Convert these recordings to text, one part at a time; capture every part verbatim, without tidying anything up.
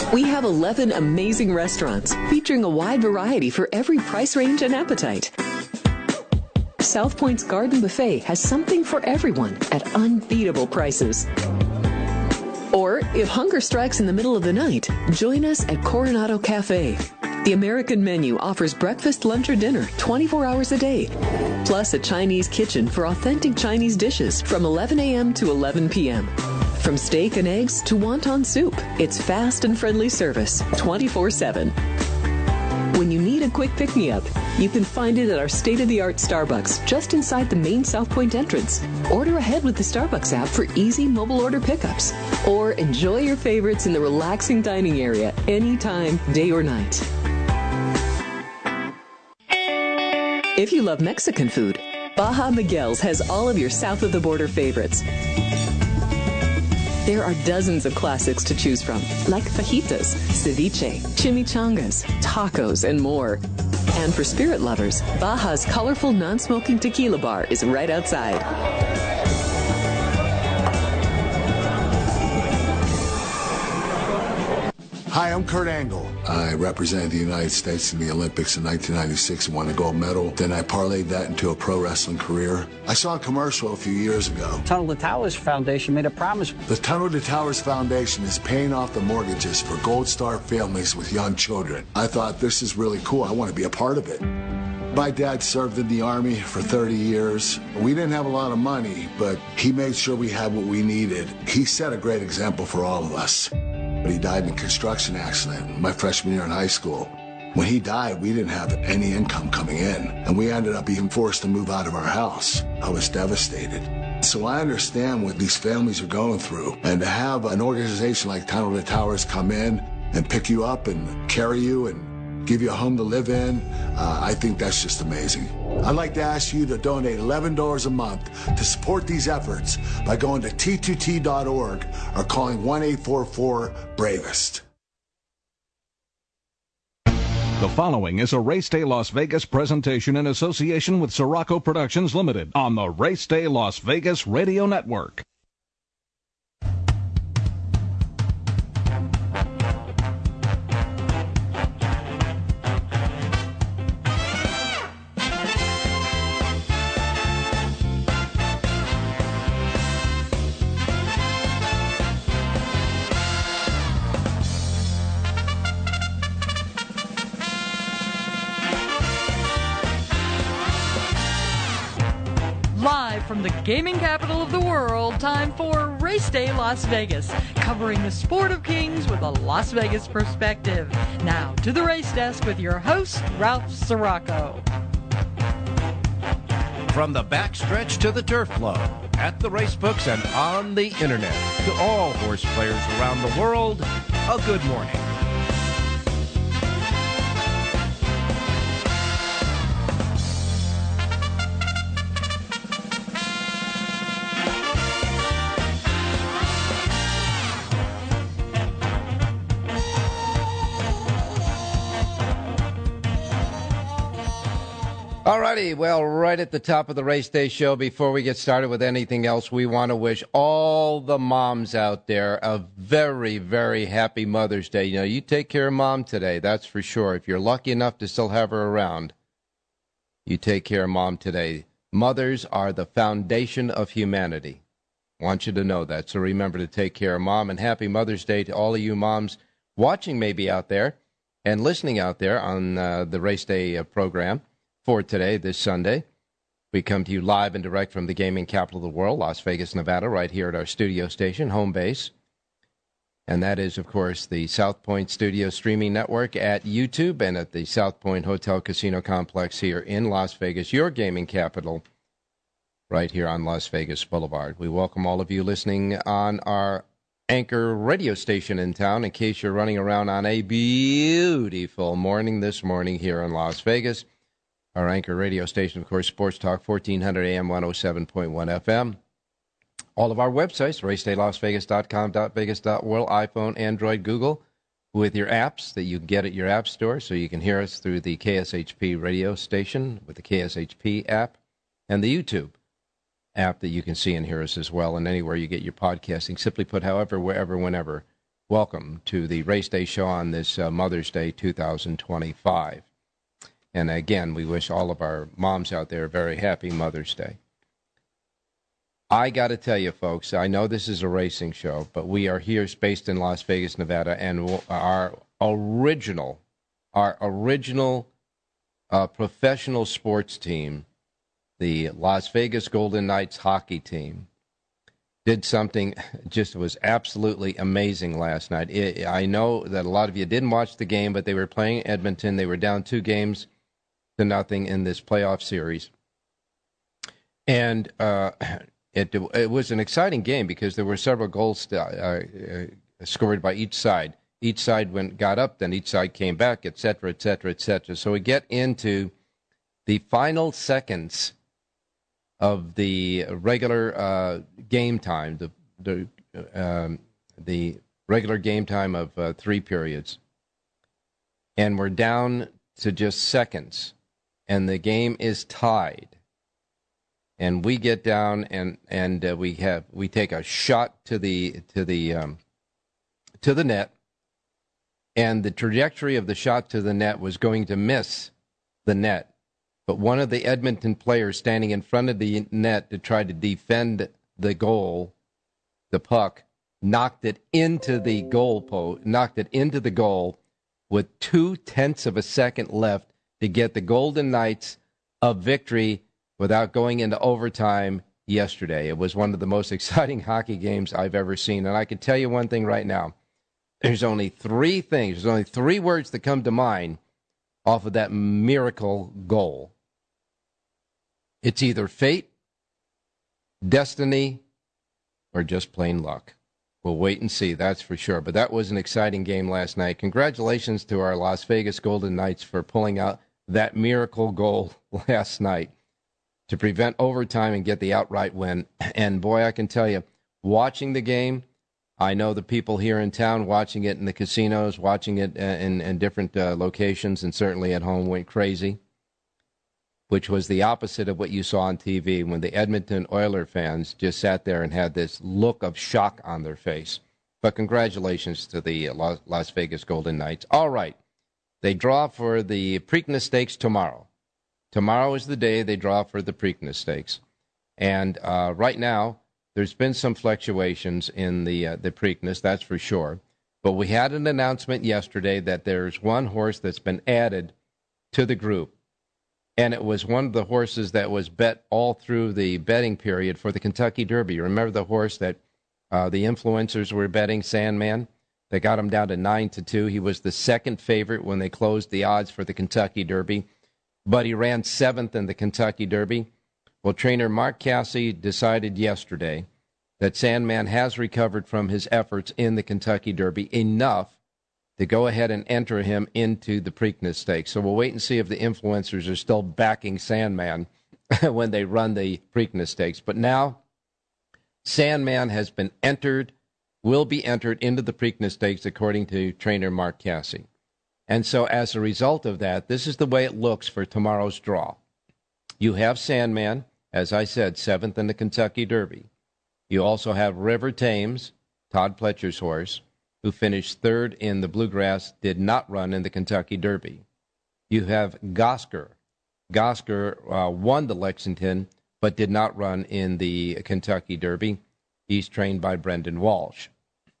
We have eleven amazing restaurants featuring a wide variety for every price range and appetite. South Point's Garden Buffet has something for everyone at unbeatable prices. Or, if hunger strikes in the middle of the night, join us at Coronado Cafe. The American menu offers breakfast, lunch, or dinner twenty-four hours a day, plus a Chinese kitchen for authentic Chinese dishes from eleven a.m. to eleven p.m. From steak and eggs to wonton soup, it's fast and friendly service twenty-four seven. When you need a quick pick-me-up, you can find it at our state-of-the-art Starbucks just inside the main South Point entrance. Order ahead with the Starbucks app for easy mobile order pickups. Or enjoy your favorites in the relaxing dining area anytime, day or night. If you love Mexican food, Baja Miguel's has all of your south-of-the-border favorites. There are dozens of classics to choose from, like fajitas, ceviche, chimichangas, tacos, and more. And for spirit lovers, Baja's colorful non-smoking tequila bar is right outside. Hi, I'm Kurt Angle. I represented the United States in the Olympics in nineteen ninety-six and won a gold medal. Then I parlayed that into a pro wrestling career. I saw a commercial a few years ago. Tunnel to Towers Foundation made a promise. The Tunnel to Towers Foundation is paying off the mortgages for Gold Star families with young children. I thought, this is really cool. I want to be a part of it. My dad served in the Army for thirty years. We didn't have a lot of money, but he made sure we had what we needed. He set a great example for all of us. But he died in a construction accident my freshman year in high school. When he died, we didn't have any income coming in, and we ended up being forced to move out of our house. I was devastated. So I understand what these families are going through, and to have an organization like Tunnel to Towers come in and pick you up and carry you and give you a home to live in, uh, I think that's just amazing. I'd like to ask you to donate eleven dollars a month to support these efforts by going to T two T dot org or calling one eight four four bravest. The following is a Race Day Las Vegas presentation in association with Sirocco Productions Limited on the Race Day Las Vegas Radio Network. Live from the gaming capital of the world, time for Race Day Las Vegas, covering the sport of kings with a Las Vegas perspective. Now to the race desk with your host, Ralph Sirocco. From the backstretch to the turf flow, at the racebooks and on the internet, to all horse players around the world, a good morning. Alrighty, well, right at the top of the Race Day show, before we get started with anything else, we want to wish all the moms out there a very, very happy Mother's Day. You know, you take care of Mom today, that's for sure. If you're lucky enough to still have her around, you take care of Mom today. Mothers are the foundation of humanity. I want you to know that, so remember to take care of Mom, and happy Mother's Day to all of you moms watching maybe out there and listening out there on uh, the Race Day uh, program. For today, this Sunday, we come to you live and direct from the gaming capital of the world, Las Vegas, Nevada, right here at our studio station, home base. And that is, of course, the South Point Studio Streaming Network at YouTube and at the South Point Hotel Casino Complex here in Las Vegas, your gaming capital, right here on Las Vegas Boulevard. We welcome all of you listening on our anchor radio station in town, in case you're running around on a beautiful morning this morning here in Las Vegas. Our anchor radio station, of course, Sports Talk, fourteen hundred A M, one oh seven point one F M. All of our websites, race day las vegas dot com, .vegas dot world, iPhone, Android, Google, with your apps that you can get at your app store, so you can hear us through the K S H P radio station with the K S H P app, and the YouTube app that you can see and hear us as well, and anywhere you get your podcasting. Simply put, however, wherever, whenever welcome to the Race Day Show on this uh, Mother's Day two thousand twenty-five. And again, we wish all of our moms out there a very happy Mother's Day. I got to tell you, folks, I know this is a racing show, but we are here based in Las Vegas, Nevada, and our original, our original uh, professional sports team, the Las Vegas Golden Knights hockey team, did something just was absolutely amazing last night. It, I know that a lot of you didn't watch the game, but they were playing Edmonton. They were down two games to nothing in this playoff series. And uh, it, it was an exciting game because there were several goals uh, uh, scored by each side. Each side went got up, then each side came back, et cetera, et cetera, et cetera. So we get into the final seconds of the regular uh, game time, the the um, the regular game time of uh, three periods, and we're down to just seconds, and the game is tied, and we get down and and uh, we have we take a shot to the to the um, to the net, and the trajectory of the shot to the net was going to miss the net. But one of the Edmonton players standing in front of the net to try to defend the goal, the puck, knocked it into the goal post, knocked it into the goal with two tenths of a second left to get the Golden Knights a victory without going into overtime yesterday. It was one of the most exciting hockey games I've ever seen. And I can tell you one thing right now. There's only three things, there's only three words that come to mind off of that miracle goal. It's either fate, destiny, or just plain luck. We'll wait and see, that's for sure. But that was an exciting game last night. Congratulations to our Las Vegas Golden Knights for pulling out that miracle goal last night to prevent overtime and get the outright win. And boy, I can tell you, watching the game, I know the people here in town watching it in the casinos, watching it in, in different uh, locations, and certainly at home went crazy, which was the opposite of what you saw on T V when the Edmonton Oilers fans just sat there and had this look of shock on their face. But congratulations to the Las Vegas Golden Knights. All right, they draw for the Preakness Stakes tomorrow. Tomorrow is the day they draw for the Preakness Stakes. And uh, right now, there's been some fluctuations in the uh, the Preakness, that's for sure. But we had an announcement yesterday that there's one horse that's been added to the group. And it was one of the horses that was bet all through the betting period for the Kentucky Derby. Remember the horse that uh, the influencers were betting, Sandman? They got him down to nine to two. He was the second favorite when they closed the odds for the Kentucky Derby. But he ran seventh in the Kentucky Derby. Well, trainer Mark Casse decided yesterday that Sandman has recovered from his efforts in the Kentucky Derby enough to go ahead and enter him into the Preakness Stakes. So we'll wait and see if the influencers are still backing Sandman when they run the Preakness Stakes. But now, Sandman has been entered, will be entered into the Preakness Stakes according to trainer Mark Casse. And so as a result of that, this is the way it looks for tomorrow's draw. You have Sandman, as I said, seventh in the Kentucky Derby. You also have River Thames, Todd Pletcher's horse, who finished third in the Bluegrass, did not run in the Kentucky Derby. You have Gosker. Gosker uh, won the Lexington, but did not run in the Kentucky Derby. He's trained by Brendan Walsh.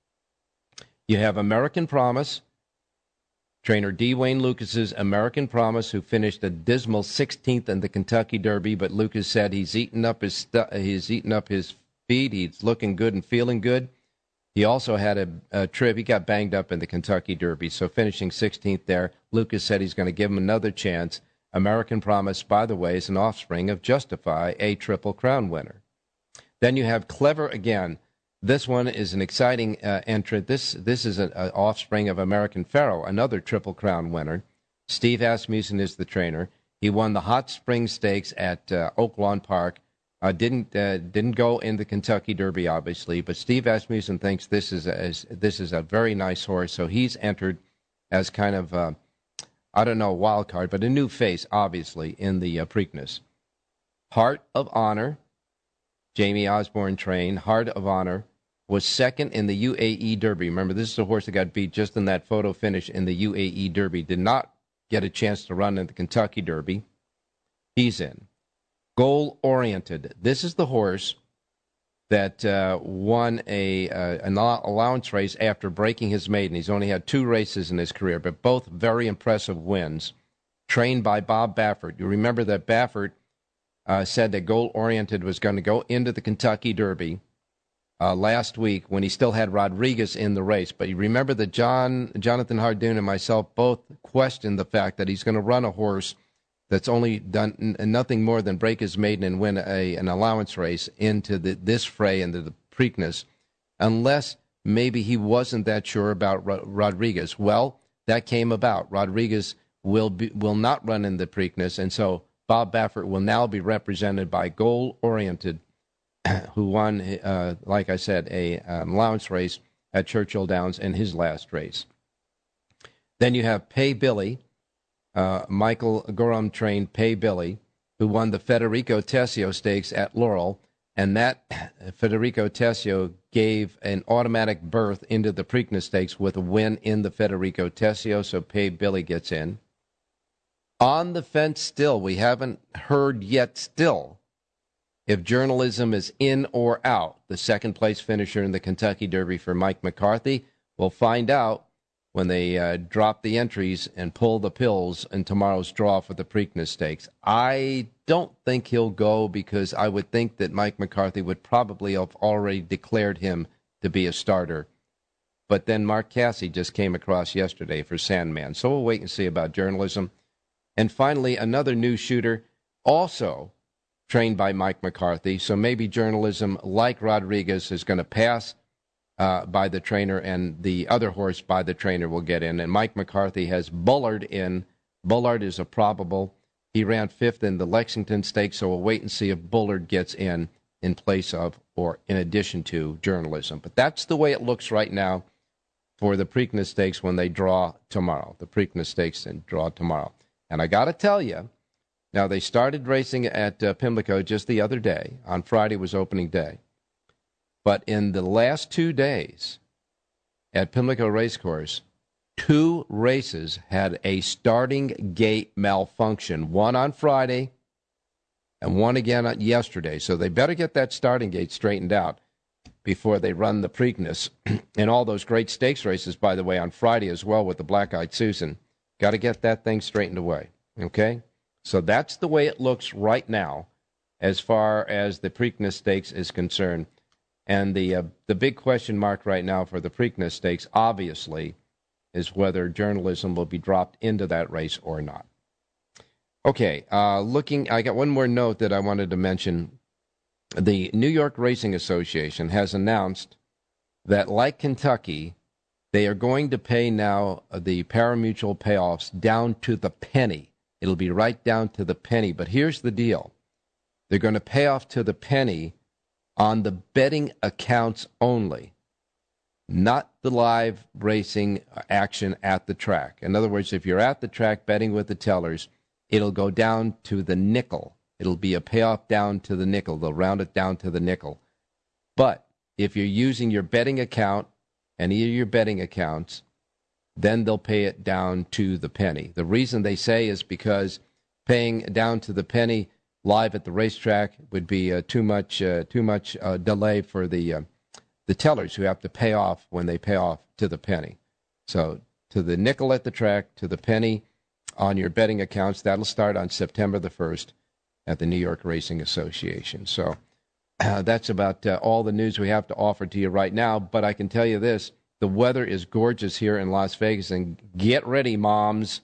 You have American Promise, trainer D. Wayne Lucas's American Promise, who finished a dismal sixteenth in the Kentucky Derby, but Lucas said he's eaten up his stu- he's eaten up his feed. He's looking good and feeling good. He also had a, a trip. He got banged up in the Kentucky Derby, so finishing sixteenth there. Lucas said he's going to give him another chance. American Promise, by the way, is an offspring of Justify, a Triple Crown winner. Then you have Clever again. This one is an exciting uh, entrant. This this is an offspring of American Pharaoh, another Triple Crown winner. Steve Asmussen is the trainer. He won the Hot Springs Stakes at uh, Oaklawn Park. Uh, didn't uh, didn't go in the Kentucky Derby, obviously, but Steve Asmussen thinks this is a, is, this is a very nice horse, so he's entered as kind of uh, I don't know, a wild card, but a new face, obviously, in the uh, Preakness. Heart of Honor, Jamie Osborne trained. Heart of Honor was second in the U A E Derby. Remember, this is a horse that got beat just in that photo finish in the U A E Derby. Did not get a chance to run in the Kentucky Derby. He's in. Goal Oriented. This is the horse that uh, won a uh, an allowance race after breaking his maiden. He's only had two races in his career, but both very impressive wins. Trained by Bob Baffert. You remember that Baffert uh, said that Goal Oriented was going to go into the Kentucky Derby uh, last week when he still had Rodriguez in the race. But you remember that John Jonathan Hardoon and myself both questioned the fact that he's going to run a horse that's only done n- nothing more than break his maiden and win a an allowance race into the, this fray, into the Preakness, unless maybe he wasn't that sure about Ro- Rodriguez. Well, that came about. Rodriguez will be, will not run in the Preakness, and so Bob Baffert will now be represented by Goal Oriented, who won, uh, like I said, a um, allowance race at Churchill Downs in his last race. Then you have Pay Billy. Uh, Michael Gorham trained Pay Billy, who won the Federico Tessio Stakes at Laurel, and that Federico Tessio gave an automatic berth into the Preakness Stakes with a win in the Federico Tessio, so Pay Billy gets in. On the fence still, we haven't heard yet still if Journalism is in or out. The second place finisher in the Kentucky Derby for Mike McCarthy. We'll find out when they uh, drop the entries and pull the pills in tomorrow's draw for the Preakness Stakes. I don't think he'll go because I would think that Mike McCarthy would probably have already declared him to be a starter. But then Mark Casse just came across yesterday for Sandman. So we'll wait and see about Journalism. And finally, another new shooter, also trained by Mike McCarthy. So maybe Journalism, like Rodriguez, is going to pass Uh, by the trainer, and the other horse by the trainer will get in. And Mike McCarthy has Bullard in. Bullard is a probable. He ran fifth in the Lexington Stakes, so we'll wait and see if Bullard gets in in place of or in addition to Journalism. But that's the way it looks right now for the Preakness Stakes when they draw tomorrow. The Preakness Stakes and draw tomorrow. And I got to tell you, now they started racing at uh, Pimlico just the other day. On Friday was opening day. But in the last two days at Pimlico Racecourse, two races had a starting gate malfunction. One on Friday and one again on yesterday. So they better get that starting gate straightened out before they run the Preakness. And all those great stakes races, by the way, on Friday as well with the Black-Eyed Susan. Got to get that thing straightened away. Okay? So that's the way it looks right now as far as the Preakness Stakes is concerned. And the uh, the big question mark right now for the Preakness Stakes, obviously, is whether Journalism will be dropped into that race or not. Okay, uh, looking, I got one more note that I wanted to mention. The New York Racing Association has announced that, like Kentucky, they are going to pay now the pari-mutuel payoffs down to the penny. It'll be right down to the penny. But here's the deal. They're going to pay off to the penny on the betting accounts only, not the live racing action at the track. In other words, if you're at the track betting with the tellers, it'll go down to the nickel. It'll be a payoff down to the nickel. They'll round it down to the nickel. But if you're using your betting account, any of your betting accounts, then they'll pay it down to the penny. The reason they say is because paying down to the penny live at the racetrack would be uh, too much uh, too much uh, delay for the uh, the tellers who have to pay off when they pay off to the penny. So to the nickel at the track, to the penny on your betting accounts. That'll start on September the first at the New York Racing Association. So uh, that's about uh, all the news we have to offer to you right now. But I can tell you this, the weather is gorgeous here in Las Vegas, and get ready, moms.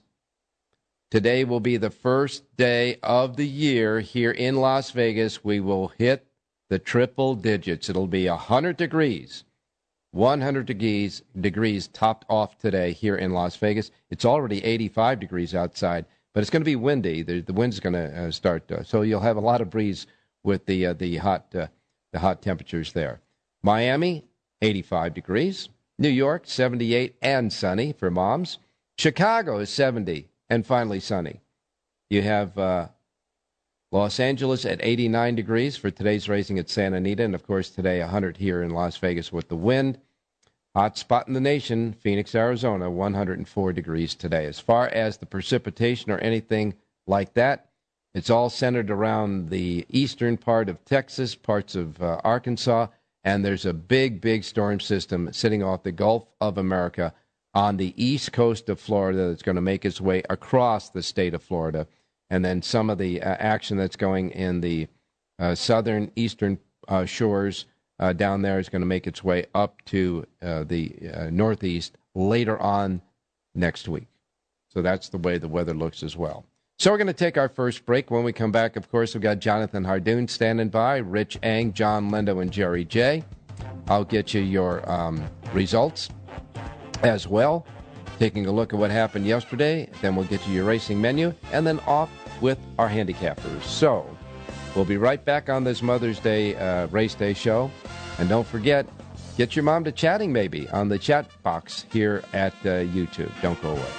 Today will be the first day of the year here in Las Vegas. We will hit the triple digits. It'll be one hundred degrees, one hundred degrees, degrees topped off today here in Las Vegas. It's already eighty-five degrees outside, but it's going to be windy. The, the wind's going to uh, start, uh, so you'll have a lot of breeze with the uh, the hot uh, the hot temperatures there. Miami, eighty-five degrees. New York, seventy-eight and sunny for moms. Chicago is seventy. And finally, sunny. You have uh, Los Angeles at eighty-nine degrees for today's racing at Santa Anita. And, of course, today one hundred here in Las Vegas with the wind. Hot spot in the nation, Phoenix, Arizona, one hundred four degrees today. As far as the precipitation or anything like that, it's all centered around the eastern part of Texas, parts of uh, Arkansas, and there's a big, big storm system sitting off the Gulf of America on the east coast of Florida that's going to make its way across the state of Florida. And then some of the uh, action that's going in the uh, southern, eastern uh, shores uh, down there is going to make its way up to uh, the uh, northeast later on next week. So that's the way the weather looks as well. So we're going to take our first break. When we come back, of course, we've got Jonathan Hardoon standing by, Rich Eng, John Lindo, and Jerry J. I'll get you your um, results as well, taking a look at what happened yesterday. Then we'll get you your racing menu, and then off with our handicappers. So we'll be right back on this Mother's Day uh, Race Day show. And don't forget, get your mom to chatting maybe on the chat box here at uh, YouTube. Don't go away.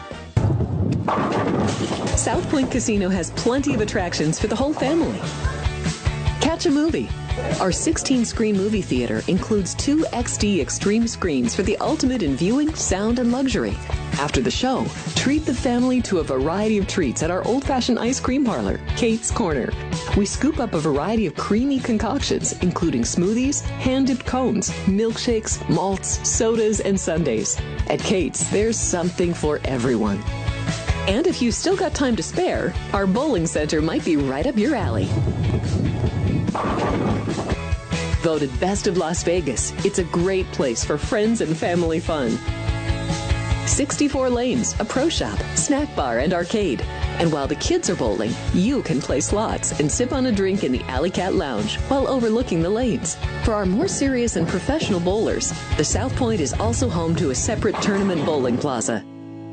South Point Casino has plenty of attractions for the whole family. Catch a movie. Our sixteen-screen movie theater includes two X D Extreme screens for the ultimate in viewing, sound, and luxury. After the show, treat the family to a variety of treats at our old-fashioned ice cream parlor, Kate's Corner. We scoop up a variety of creamy concoctions, including smoothies, hand-dipped cones, milkshakes, malts, sodas, and sundaes. At Kate's, there's something for everyone. And if you've still got time to spare, our bowling center might be right up your alley. Voted Best of Las Vegas, it's a great place for friends and family fun. sixty-four lanes, a pro shop, snack bar, and arcade. And while the kids are bowling, you can play slots and sip on a drink in the Alley Cat Lounge while overlooking the lanes. For our more serious and professional bowlers, the South Point is also home to a separate tournament bowling plaza.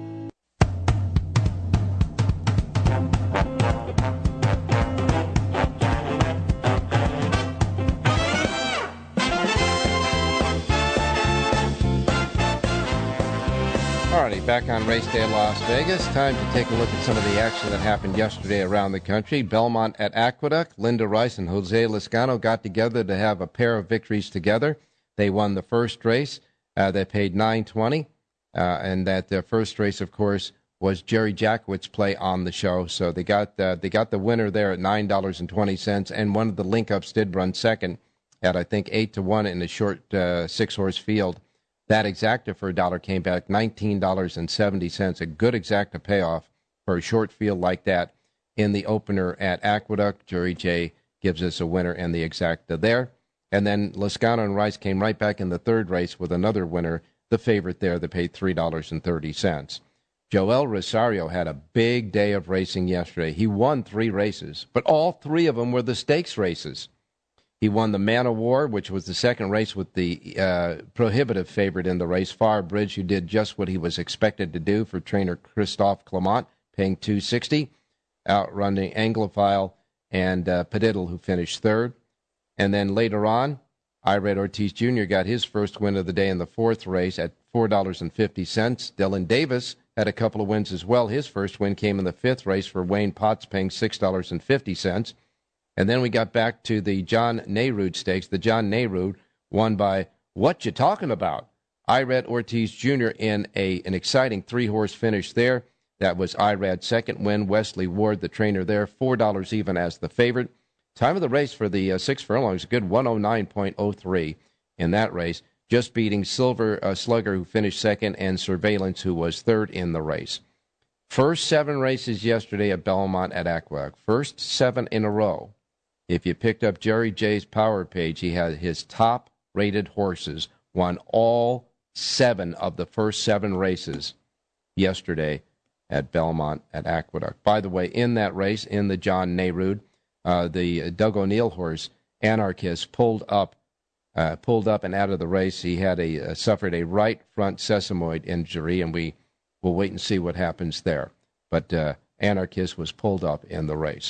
Back on Race Day in Las Vegas. Time to take a look at some of the action that happened yesterday around the country. Belmont at Aqueduct. Linda Rice and Jose Lezcano got together to have a pair of victories together. They won the first race. Uh, they paid nine twenty, uh, and that their first race, of course, was Jerry Jackowitz's play on the show. So they got uh, they got the winner there at nine dollars and twenty cents, and one of the link-ups did run second at, I think, eight to one in a short uh, six-horse field. That exacta for a dollar came back nineteen dollars and seventy cents, a good exacta payoff for a short field like that in the opener at Aqueduct. Jerry J gives us a winner and the exacta there. And then Lezcano and Rice came right back in the third race with another winner, the favorite there that paid three dollars and thirty cents. Joel Rosario had a big day of racing yesterday. He won three races, but all three of them were the stakes races. He won the Man of War, which was the second race with the uh, prohibitive favorite in the race, Far Bridge, who did just what he was expected to do for trainer Christophe Clement, paying two sixty, outrunning Anglophile and uh, Padiddle, who finished third. And then later on, Irad Ortiz Junior got his first win of the day in the fourth race at four dollars and fifty cents. Dylan Davis had a couple of wins as well. His first win came in the fifth race for Wayne Potts, paying six dollars and fifty cents. And then we got back to the John Nayrud Stakes. The John Nayrud won by What You Talking About? Irad Ortiz Junior in a an exciting three-horse finish there. That was Irad's second win. Wesley Ward, the trainer there, four dollars even as the favorite. Time of the race for the uh, six furlongs, a good one oh nine point oh three in that race, just beating Silver uh, Slugger, who finished second, and Surveillance, who was third in the race. First seven races yesterday at Belmont at Aqueduct. First seven in a row. If you picked up Jerry J's Power page, he had his top-rated horses won all seven of the first seven races yesterday at Belmont at Aqueduct. By the way, in that race, in the John Nayrud, uh, the Doug O'Neill horse, Anarchist, pulled up, uh, pulled up and out of the race. He had a uh, suffered a right front sesamoid injury, and we will wait and see what happens there. But uh, Anarchist was pulled up in the race.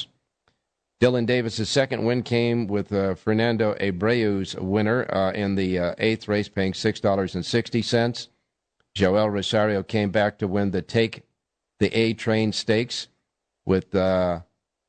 Dylan Davis' second win came with uh, Fernando Abreu's winner uh, in the uh, eighth race, paying six dollars and sixty cents. Joel Rosario came back to win the Take the A Train Stakes with uh,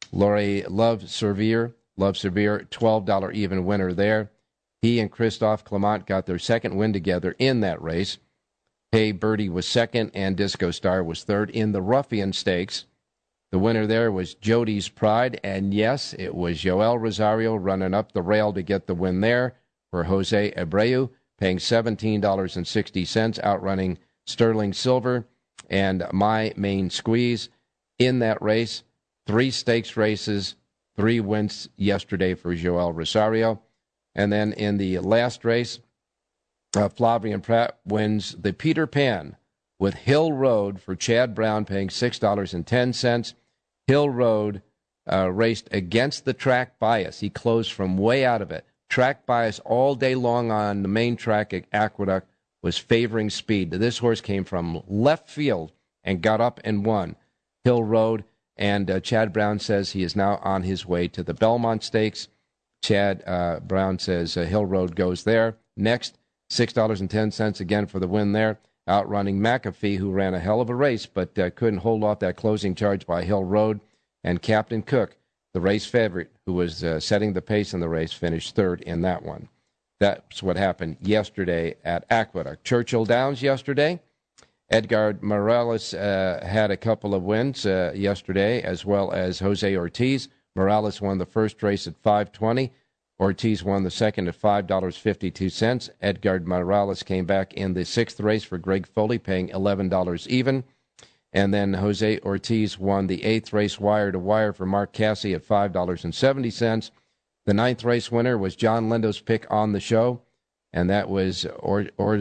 Laurie Love Servier, Love Servier, twelve dollars even winner there. He and Christophe Clement got their second win together in that race. Hey Birdie was second, and Disco Star was third. In the Ruffian Stakes, the winner there was Jody's Pride, and yes, it was Joel Rosario running up the rail to get the win there for Jose Abreu, paying seventeen dollars and sixty cents, outrunning Sterling Silver and My Main Squeeze in that race. Three stakes races, three wins yesterday for Joel Rosario. And then in the last race, uh, Flavien Prat wins the Peter Pan with Hill Road for Chad Brown, paying six dollars and ten cents. Hill Road uh, raced against the track bias. He closed from way out of it. Track bias all day long on the main track at Aqueduct was favoring speed. This horse came from left field and got up and won Hill Road. And uh, Chad Brown says he is now on his way to the Belmont Stakes. Chad uh, Brown says uh, Hill Road goes there. Next, six dollars and ten cents again for the win there, outrunning McAfee, who ran a hell of a race, but uh, couldn't hold off that closing charge by Hill Road. And Captain Cook, the race favorite, who was uh, setting the pace in the race, finished third in that one. That's what happened yesterday at Aqueduct. Churchill Downs yesterday. Edgar Morales uh, had a couple of wins uh, yesterday, as well as Jose Ortiz. Morales won the first race at five twenty. Ortiz won the second at five dollars and fifty-two cents. Edgar Morales came back in the sixth race for Greg Foley, paying eleven dollars even. And then Jose Ortiz won the eighth race wire to wire for Mark Cassie at five dollars and seventy cents. The ninth race winner was John Lindo's pick on the show, and that was or, or,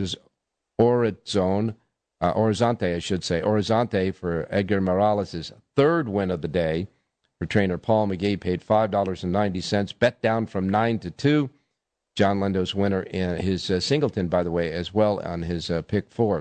Orizon, uh, Horizonte, I should say. Horizonte for Edgar Morales' third win of the day. For trainer Paul McGee, paid five dollars and ninety cents. Bet down from nine to two. John Lindo's winner in his uh, Singleton, by the way, as well on his uh, pick four.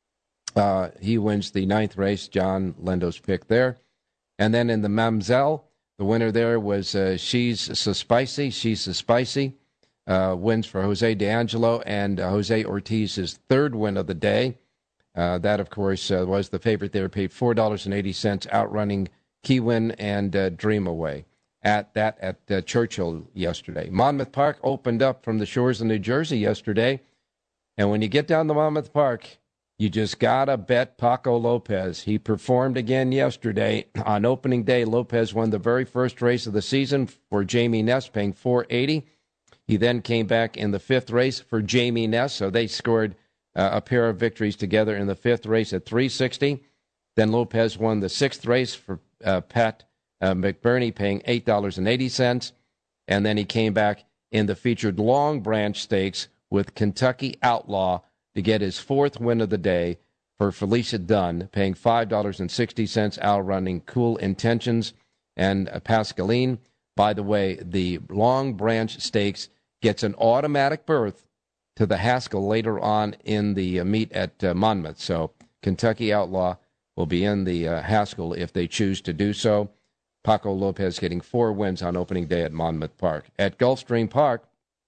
Uh, he wins the ninth race, John Lindo's pick there. And then in the Mamzelle, the winner there was uh, She's So Spicy. She's So Spicy uh, wins for Jose D'Angelo and uh, Jose Ortiz's third win of the day. Uh, that, of course, uh, was the favorite there, paid four dollars and eighty cents, outrunning Keywin and uh, Dream Away at that at uh, Churchill yesterday. Monmouth Park opened up from the shores of New Jersey yesterday. And when you get down to Monmouth Park, you just got to bet Paco Lopez. He performed again yesterday. On opening day, Lopez won the very first race of the season for Jamie Ness, paying four eighty. He then came back in the fifth race for Jamie Ness, so they scored uh, a pair of victories together in the fifth race at three sixty. Then Lopez won the sixth race for uh, Pat uh, McBurney, paying eight dollars and eighty cents. And then he came back in the featured Long Branch Stakes with Kentucky Outlaw to get his fourth win of the day for Felicia Dunn, paying five dollars and sixty cents, outrunning Cool Intentions and uh, Pascaline. By the way, the Long Branch Stakes gets an automatic berth to the Haskell later on in the uh, meet at uh, Monmouth. So Kentucky Outlaw will be in the uh, Haskell if they choose to do so. Paco Lopez getting four wins on opening day at Monmouth Park. At Gulfstream Park,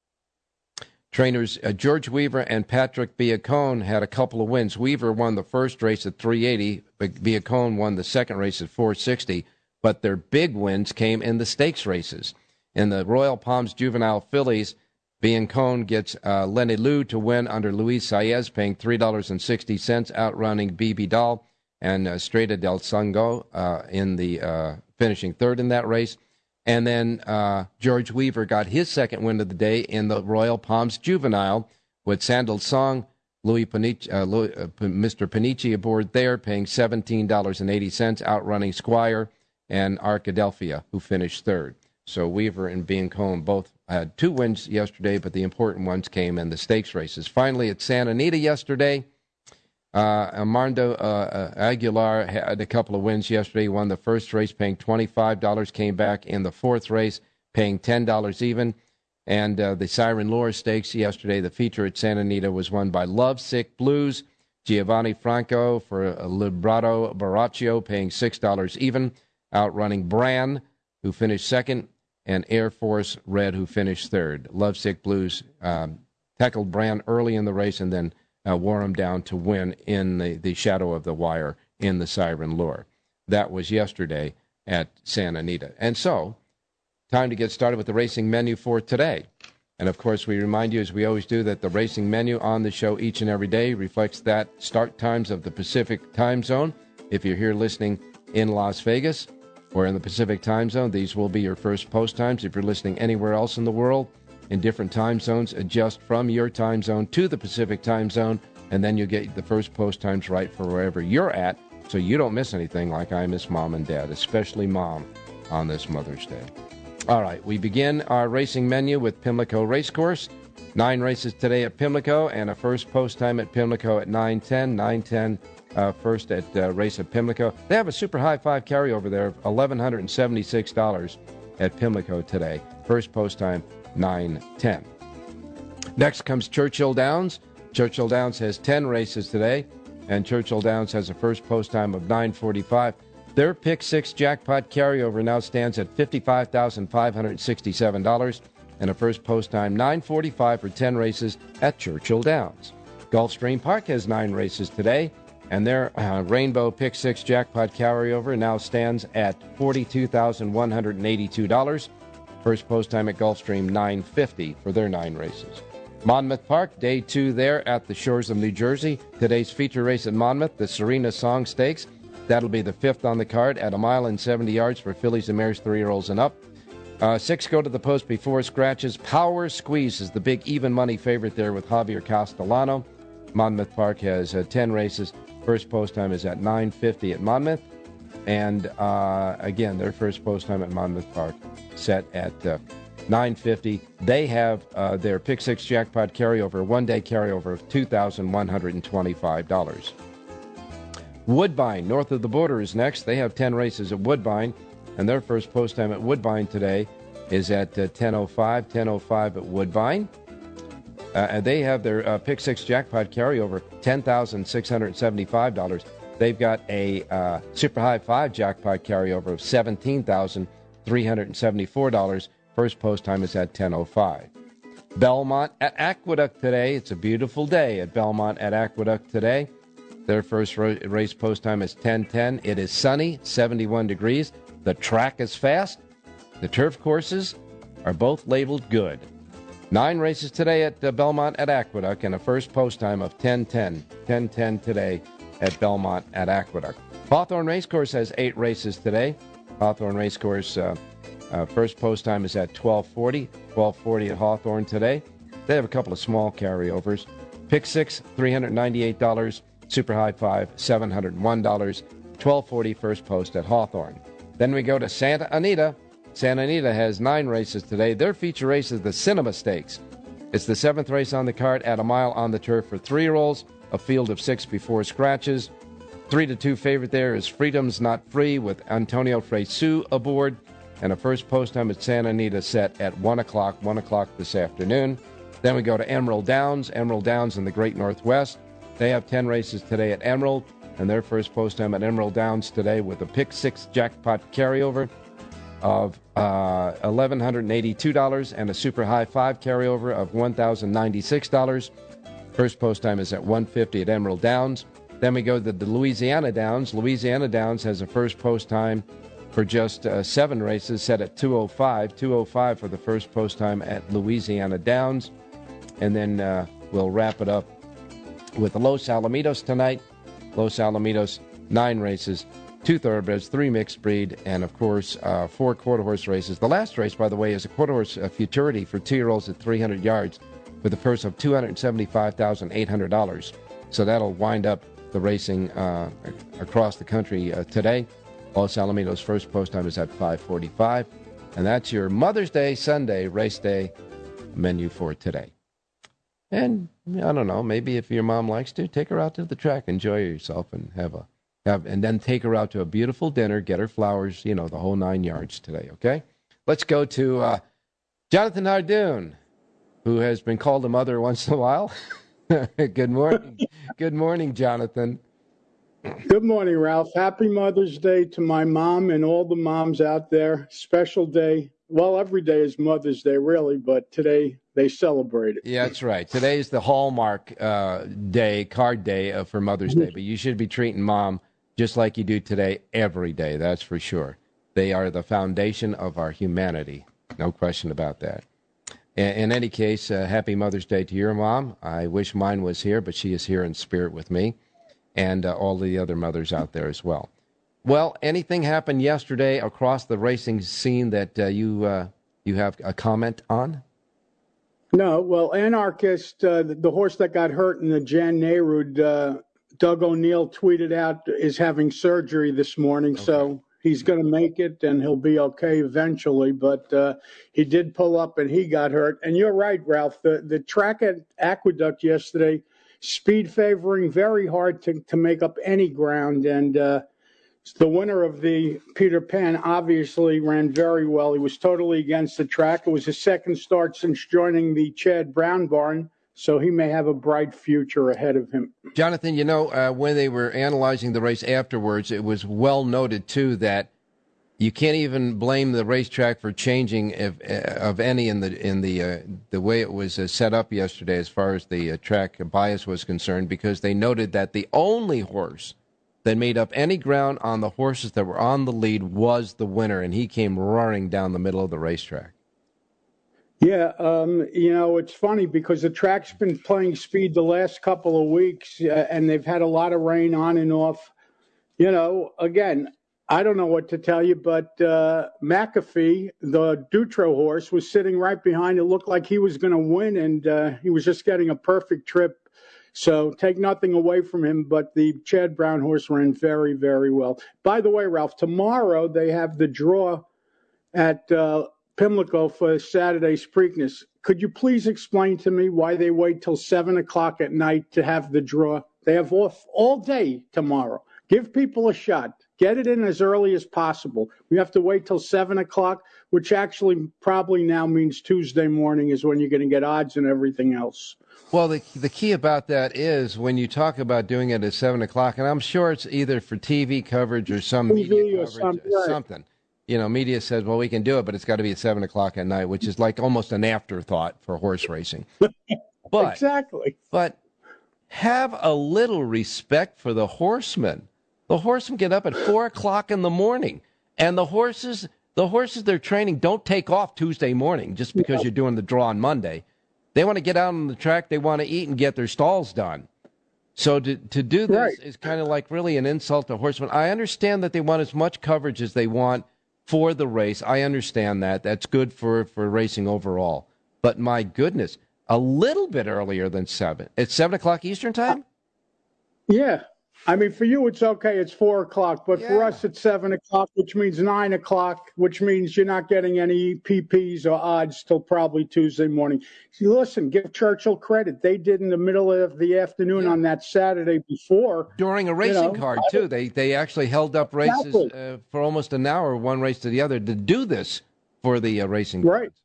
trainers uh, George Weaver and Patrick Biacone had a couple of wins. Weaver won the first race at three eighty, but Biacone won the second race at four sixty. But their big wins came in the stakes races. In the Royal Palms Juvenile Fillies, Biacone gets uh, Lenny Lou to win under Luis Saez, paying three dollars and sixty cents, outrunning B B Doll and uh, Strada del Sango uh, in the uh, finishing third in that race. And then uh, George Weaver got his second win of the day in the Royal Palms Juvenile with Sandal Song, Louis Panici, uh, Louis, uh, Mister Panici aboard there, paying seventeen dollars and eighty cents, outrunning Squire and Arkadelphia, who finished third. So Weaver and Biancone both had two wins yesterday, but the important ones came in the stakes races. Finally, at Santa Anita yesterday, Uh, Armando uh, Aguilar had a couple of wins yesterday. He won the first race, paying twenty-five dollars. Came back in the fourth race, paying ten dollars even. And uh, the Siren Lure Stakes yesterday, the feature at Santa Anita, was won by Love Sick Blues. Giovanni Franco for uh, Librato Baraccio, paying six dollars even, outrunning Bran, who finished second, and Air Force Red, who finished third. Love Sick Blues um, tackled Bran early in the race and then Uh, wore him down to win in the, the shadow of the wire in the Siren Lure. That was yesterday at Santa Anita. And so, time to get started with the racing menu for today. And, of course, we remind you, as we always do, that the racing menu on the show each and every day reflects that start times of the Pacific time zone. If you're here listening in Las Vegas or in the Pacific time zone, these will be your first post times. If you're listening anywhere else in the world, in different time zones, adjust from your time zone to the Pacific time zone, and then you'll get the first post times right for wherever you're at, so you don't miss anything like I miss Mom and Dad, especially Mom, on this Mother's Day. All right, we begin our racing menu with Pimlico Racecourse. Nine races today at Pimlico, and a first post time at Pimlico at nine ten. nine ten uh, first at uh, race at Pimlico. They have a super high five carryover there of one thousand one hundred seventy-six dollars at Pimlico today. First post time, nine ten. Next comes Churchill Downs. Churchill Downs has ten races today, and Churchill Downs has a first post time of nine forty-five. Their Pick Six jackpot carryover now stands at fifty-five thousand five hundred sixty-seven dollars, and a first post time nine forty-five for ten races at Churchill Downs. Gulfstream Park has nine races today, and their uh, Rainbow Pick Six jackpot carryover now stands at forty-two thousand one hundred eighty-two dollars. First post time at Gulfstream nine fifty for their nine races. Monmouth Park, day two there at the shores of New Jersey. Today's feature race at Monmouth, the Serena Song Stakes. That'll be the fifth on the card at a mile and seventy yards for fillies and mares, three-year-olds and up. Uh, six go to the post before scratches. Power Squeeze is the big even money favorite there with Javier Castellano. Monmouth Park has uh, ten races. First post time is at nine fifty at Monmouth. And uh, again, their first post time at Monmouth Park set at uh, nine fifty. They have uh, their Pick Six jackpot carryover, one-day carryover of two thousand one hundred twenty-five dollars. Woodbine, north of the border, is next. They have ten races at Woodbine, and their first post time at Woodbine today is at uh, ten oh five. ten oh five at Woodbine. Uh, and they have their uh, Pick Six jackpot carryover, ten thousand six hundred seventy-five dollars. They've got a uh, Super High Five jackpot carryover of seventeen thousand three hundred seventy-four dollars. First post time is at ten oh five. Belmont at Aqueduct today. It's a beautiful day at Belmont at Aqueduct today. Their first ro- race post time is ten ten. It is sunny, seventy-one degrees. The track is fast. The turf courses are both labeled good. Nine races today at uh, Belmont at Aqueduct, and a first post time of ten ten. ten ten today at Belmont at Aqueduct. Hawthorne Racecourse has eight races today. Hawthorne Racecourse uh, uh, first post time is at twelve forty. twelve forty at Hawthorne today. They have a couple of small carryovers. Pick Six, three hundred ninety-eight dollars. Super High Five, seven hundred one dollars. twelve forty first post at Hawthorne. Then we go to Santa Anita. Santa Anita has nine races today. Their feature race is the Cinema Stakes. It's the seventh race on the card at a mile on the turf for three-year-olds, a field of six before scratches. Three to two favorite there is Freedom's Not Free with Antonio Fresu aboard, and a first post time at Santa Anita set at one o'clock, one o'clock this afternoon. Then we go to Emerald Downs. Emerald Downs in the Great Northwest. They have ten races today at Emerald, and their first post time at Emerald Downs today with a Pick Six jackpot carryover of uh, one thousand one hundred eighty-two dollars and a Super High Five carryover of one thousand ninety-six dollars. First post time is at one fifty at Emerald Downs. Then we go to the Louisiana Downs. Louisiana Downs has a first post time for just uh, seven races set at two oh five. two oh five for the first post time at Louisiana Downs. And then uh, we'll wrap it up with Los Alamitos tonight. Los Alamitos, nine races, two thoroughbreds, three mixed breed, and, of course, uh, four quarter-horse races. The last race, by the way, is a quarter-horse uh, futurity for two-year-olds at three hundred yards with a purse of two hundred seventy-five thousand eight hundred dollars. So that'll wind up the racing uh, across the country uh, today. Los Alamitos' first post time is at five forty-five. And that's your Mother's Day, Sunday, race day menu for today. And I don't know, maybe if your mom likes to, take her out to the track, enjoy yourself, and have a have, and then take her out to a beautiful dinner, get her flowers, you know, the whole nine yards today. Okay, let's go to uh, Jonathan Hardoon, who has been called a mother once in a while. Good morning, good morning, Jonathan. Good morning, Ralph. Happy Mother's Day to my mom and all the moms out there. Special day. Well, every day is Mother's Day, really, but today they celebrate it. Yeah, that's right. Today is the Hallmark uh, day, card day uh, for Mother's Day, but you should be treating Mom just like you do today every day, that's for sure. They are the foundation of our humanity. No question about that. In, in any case, uh, happy Mother's Day to your mom. I wish mine was here, but she is here in spirit with me, and uh, all the other mothers out there as well. Well, anything happened yesterday across the racing scene that uh, you uh, you have a comment on? No, well, Anarchist, uh, the, the horse that got hurt in the Jan Nerud, uh, Doug O'Neill tweeted out, is having surgery this morning, okay. So he's going to make it, and he'll be okay eventually. But uh, he did pull up, and he got hurt. And you're right, Ralph. The the track at Aqueduct yesterday, speed favoring, very hard to, to make up any ground. And uh, the winner of the Peter Pan obviously ran very well. He was totally against the track. It was his second start since joining the Chad Brown barn. So he may have a bright future ahead of him. Jonathan, you know, uh, when they were analyzing the race afterwards, it was well noted, too, that you can't even blame the racetrack for changing, if, uh, of any, in the in the uh, the way it was uh, set up yesterday as far as the uh, track bias was concerned, because they noted that the only horse that made up any ground on the horses that were on the lead was the winner, and he came roaring down the middle of the racetrack. Yeah, um, you know, it's funny because the track's been playing speed the last couple of weeks, uh, and they've had a lot of rain on and off. You know, again, I don't know what to tell you, but uh, McAfee, the Dutro horse, was sitting right behind. It looked like he was going to win, and uh, he was just getting a perfect trip. So take nothing away from him, but the Chad Brown horse ran very, very well. By the way, Ralph, tomorrow they have the draw at uh, Pimlico for Saturday's Preakness. Could you please explain to me why they wait till seven o'clock at night to have the draw? They have off all day tomorrow. Give people a shot. Get it in as early as possible. We have to wait till seven o'clock, which actually probably now means Tuesday morning is when you're going to get odds and everything else. Well, the the key about that is when you talk about doing it at seven o'clock, and I'm sure it's either for T V coverage or some T V media or coverage something. or Right. something. You know, media says, well, we can do it, but it's got to be at seven o'clock at night, which is like almost an afterthought for horse racing. But, exactly. But have a little respect for the horsemen. The horsemen get up at four o'clock in the morning, and the horses, the horses they're training don't take off Tuesday morning just because yeah. you're doing the draw on Monday. They want to get out on the track, they want to eat and get their stalls done. So to to do this right. is kind of like really an insult to horsemen. I understand that they want as much coverage as they want for the race. I understand that. That's good for, for racing overall. But my goodness, a little bit earlier than seven. It's seven o'clock Eastern time? Yeah. I mean, for you, it's okay. It's four o'clock. But yeah. for us, it's seven o'clock, which means nine o'clock, which means you're not getting any P Ps or odds till probably Tuesday morning. See, listen, give Churchill credit. They did in the middle of the afternoon yeah. on that Saturday before. During a racing you know, card, too. They they actually held up races exactly. uh, for almost an hour, one race to the other, to do this for the uh, racing cards. Right.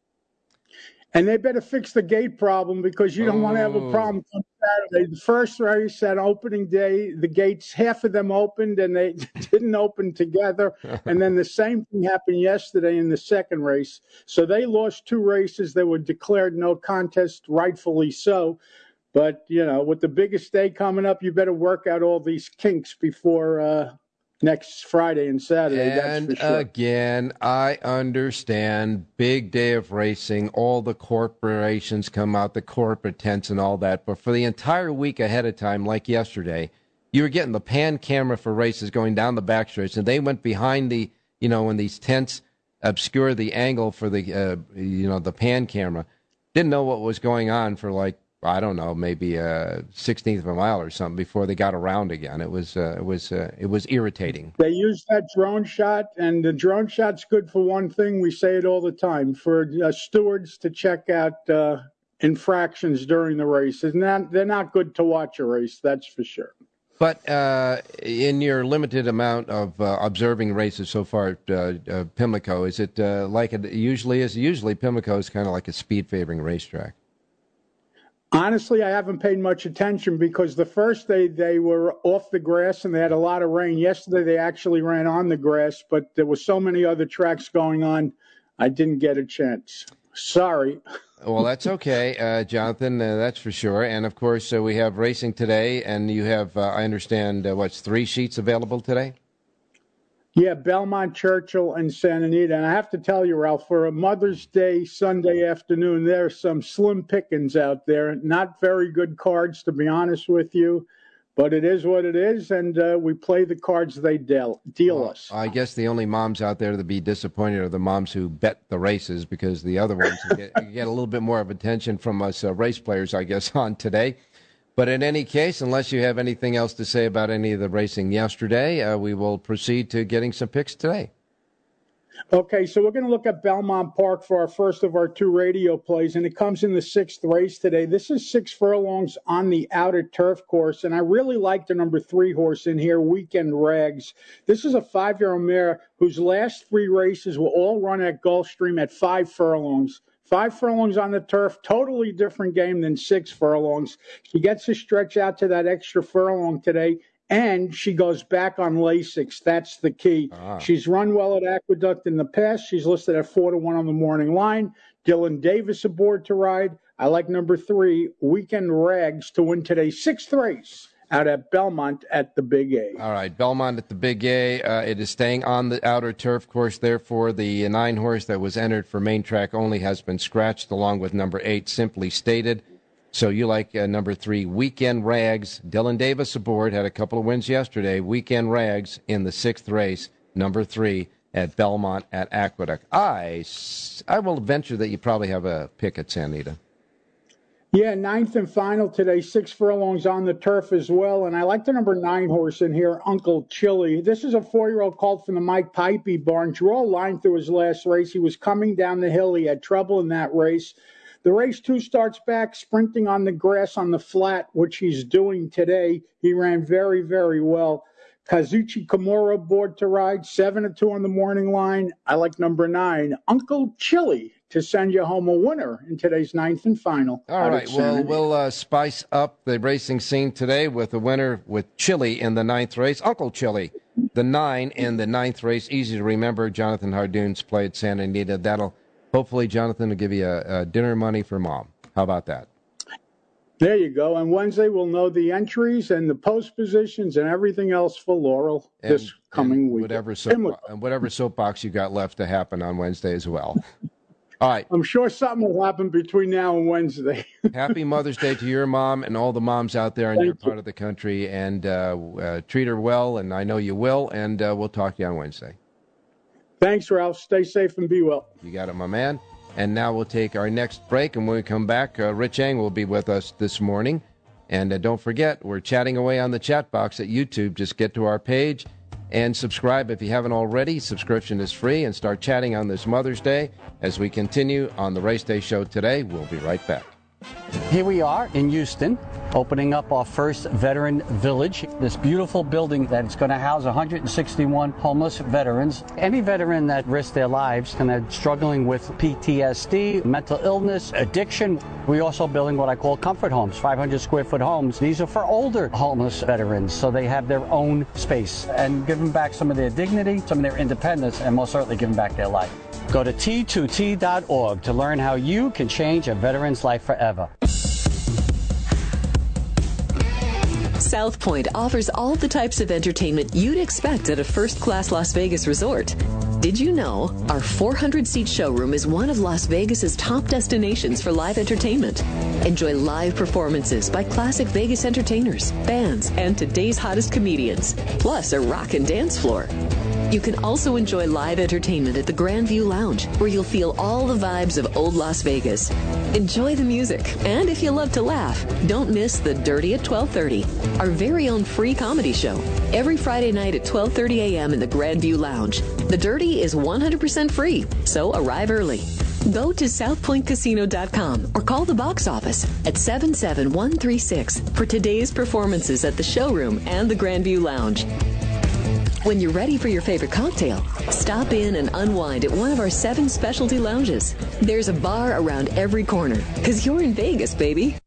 And they better fix the gate problem because you don't oh. want to have a problem on Saturday. The first race at opening day, the gates, half of them opened and they didn't open together. And then the same thing happened yesterday in the second race. So they lost two races. They were declared no contest, rightfully so. But, you know, with the biggest day coming up, you better work out all these kinks before uh, next Friday and Saturday. And that's for sure. Again, I understand, big day of racing, all the corporations come out, the corporate tents and all that. But for the entire week ahead of time, like yesterday, you were getting the pan camera for races going down the backstretch, and they went behind the, you know, when these tents obscure the angle for the, uh, you know, the pan camera. Didn't know what was going on for like, I don't know, maybe a sixteenth of a mile or something before they got around again. It was uh, it was uh, it was irritating. They used that drone shot, and the drone shot's good for one thing. We say it all the time, for uh, stewards to check out uh, infractions during the race. Isn't that, they're not good to watch a race, that's for sure. But uh, in your limited amount of uh, observing races so far at uh, uh, Pimlico, is it uh, like it usually is? Usually Pimlico is kind of like a speed-favoring racetrack. Honestly, I haven't paid much attention because the first day they were off the grass and they had a lot of rain. Yesterday they actually ran on the grass, but there were so many other tracks going on, I didn't get a chance. Sorry. Well, that's okay, uh, Jonathan, uh, that's for sure. And, of course, uh, we have racing today, and you have, uh, I understand, uh, what's three sheets available today? Yeah, Belmont, Churchill, and Santa Anita. And I have to tell you, Ralph, for a Mother's Day Sunday afternoon, there's some slim pickings out there. Not very good cards, to be honest with you. But it is what it is, and uh, we play the cards they deal, deal well, us. I guess the only moms out there to be disappointed are the moms who bet the races, because the other ones get, get a little bit more of attention from us uh, race players, I guess, on today. But in any case, unless you have anything else to say about any of the racing yesterday, uh, we will proceed to getting some picks today. Okay, so we're going to look at Belmont Park for our first of our two radio plays, and it comes in the sixth race today. This is six furlongs on the outer turf course, and I really like the number three horse in here, Weekend Rags. This is a five-year-old mare whose last three races will all run at Gulfstream at five furlongs. Five furlongs on the turf, totally different game than six furlongs. She gets to stretch out to that extra furlong today, and she goes back on Lasix. That's the key. Ah. She's run well at Aqueduct in the past. She's listed at four to one on the morning line. Dylan Davis aboard to ride. I like number three, Weekend Rags, to win today's sixth race out at Belmont at the Big A. All right, Belmont at the Big A. Uh, it is staying on the outer turf course. Therefore, the nine horse that was entered for main track only has been scratched, along with number eight, Simply Stated. So you like uh, number three, Weekend Rags. Dylan Davis aboard, had a couple of wins yesterday. Weekend Rags in the sixth race, number three at Belmont at Aqueduct. I, I will venture that you probably have a pick at Santa Anita. Yeah, ninth and final today, six furlongs on the turf as well. And I like the number nine horse in here, Uncle Chili. This is a four-year-old colt from the Mike Pipey barn. Drew a line through his last race. He was coming down the hill. He had trouble in that race. The race two starts back, sprinting on the grass on the flat, which he's doing today. He ran very, very well. Kazuchi Kimura aboard to ride, seven to two on the morning line. I like number nine, Uncle Chili, to send you home a winner in today's ninth and final. All right, well, we'll uh, spice up the racing scene today with a winner with Chili in the ninth race. Uncle Chili, the nine in the ninth race. Easy to remember. Jonathan Hardoon's play at Santa Anita. That'll Hopefully, Jonathan will give you a, a dinner money for Mom. How about that? There you go. And Wednesday, we'll know the entries and the post positions and everything else for Laurel and, this coming week. Whatever, soap, and whatever soapbox you got left to happen on Wednesday as well. All right. I'm sure something will happen between now and Wednesday. Happy Mother's Day to your mom and all the moms out there in Thank your part you. of the country. And uh, uh, treat her well, and I know you will. And uh, we'll talk to you on Wednesday. Thanks, Ralph. Stay safe and be well. You got it, my man. And now we'll take our next break, and when we come back, uh, Rich Eng will be with us this morning. And uh, don't forget, we're chatting away on the chat box at YouTube. Just get to our page and subscribe if you haven't already. Subscription is free, and start chatting on this Mother's Day as we continue on the Race Day Show today. We'll be right back. Here we are in Houston, opening up our first veteran village, this beautiful building that is going to house one hundred sixty-one homeless veterans. Any veteran that risks their lives and are struggling with P T S D, mental illness, addiction. We're also building what I call comfort homes, five hundred square foot homes. These are for older homeless veterans, so they have their own space, and give them back some of their dignity, some of their independence, and most certainly give them back their life. Go to T two T dot org to learn how you can change a veteran's life forever. South Point offers all the types of entertainment you'd expect at a first-class Las Vegas resort. Did you know our four hundred seat showroom is one of Las Vegas's top destinations for live entertainment? Enjoy live performances by classic Vegas entertainers, bands, and today's hottest comedians, plus a rock and dance floor. You can also enjoy live entertainment at the Grand View Lounge, where you'll feel all the vibes of old Las Vegas. Enjoy the music, and if you love to laugh, don't miss The Dirty at twelve thirty, our very own free comedy show, every Friday night at twelve thirty a.m. in the Grand View Lounge. The Dirty is one hundred percent free, so arrive early. Go to south point casino dot com or call the box office at seven seven one three six for today's performances at the showroom and the Grand View Lounge. When you're ready for your favorite cocktail, stop in and unwind at one of our seven specialty lounges. There's a bar around every corner, because you're in Vegas, baby.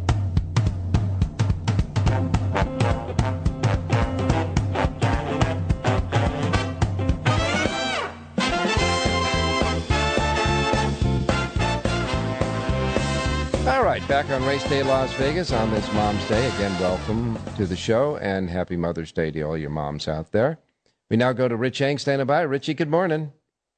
All right, back on Race Day Las Vegas on this Mom's Day. Again, welcome to the show, and happy Mother's Day to all your moms out there. We now go to Rich Eng standing by. Richie, good morning.